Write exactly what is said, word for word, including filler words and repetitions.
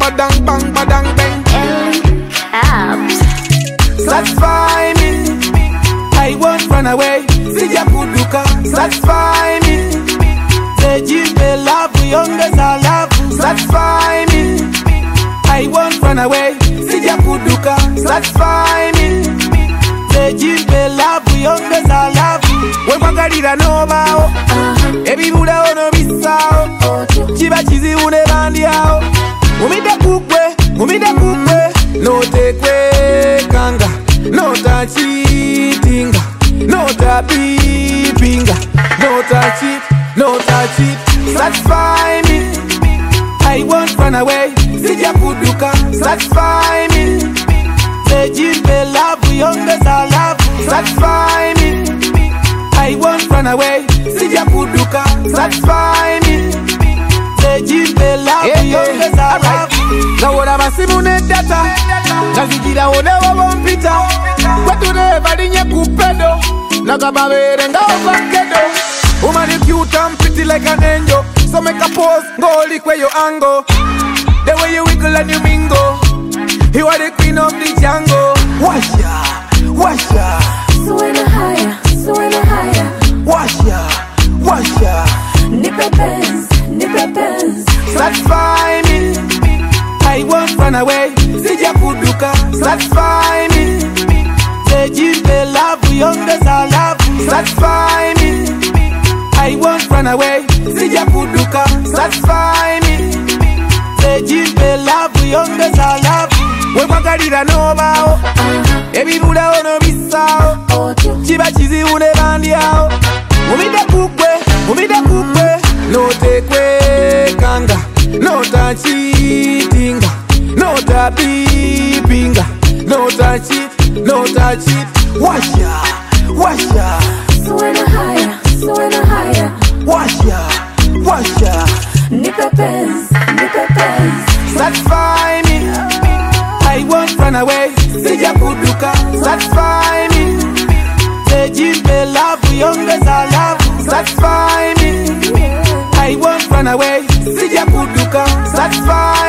badang bang badang bang. Abs. Satisfy me, I won't run away. Sija kuduka, satisfy me. Zejimbe love, yongeza love. Satisfy me, I won't run away. Sija kuduka, satisfy me. Zejimbe love, yongeza love. We magalira no bao, ebi buda ono bisao. Chiba chizi une bandi yao. Umide kukwe, umide kukwe. No tekwe kanga, no ta cheatinga, no ta beepinga, no ta cheat, no ta cheat. Satisfy me, I won't run away. Sija kuduka, satisfy me. Zejimbe love, yongeza love. Satisfy me, I won't run away. Sija kuduka, satisfy me. Zejimbe love, yongeza love. Zawora basimu ne data, nazigira one wabompita. Kwetu ne balinye kupedo, nakababere nga ovakedo. Woman you cute and pretty like an angel, so make a pose, go lick where your angle. The way you wiggle and you mingle, you are the queen of the jungle. Washa, washa, Suena higher, suena higher. washa, washa. Nipe pens, nipe pens. Satisfy me, I won't run away. Sija kuduka, satisfy me. Zejimbe love, yongeza love. Satisfy me, I won't run away. Sija kuduka, satisfy me. Zejimbe love, yongeza love. We magalira no bao, ebi buda ono bisao. Chiba chizi une bandi yao. Umide kukwe, umide kukwe. No tekwe kanga, no ta cheatinga, no ta beepinga, no ta cheat, no ta cheat. Washa, washa, Suena higher, suena higher. washa, washa. Nipe pens, nipe pens. Satisfy me, I won't run away. Sija kuduka, satisfy me. Zejimbe love, yongeza love. Satisfy me, I won't run away. Sija kuduka, satisfy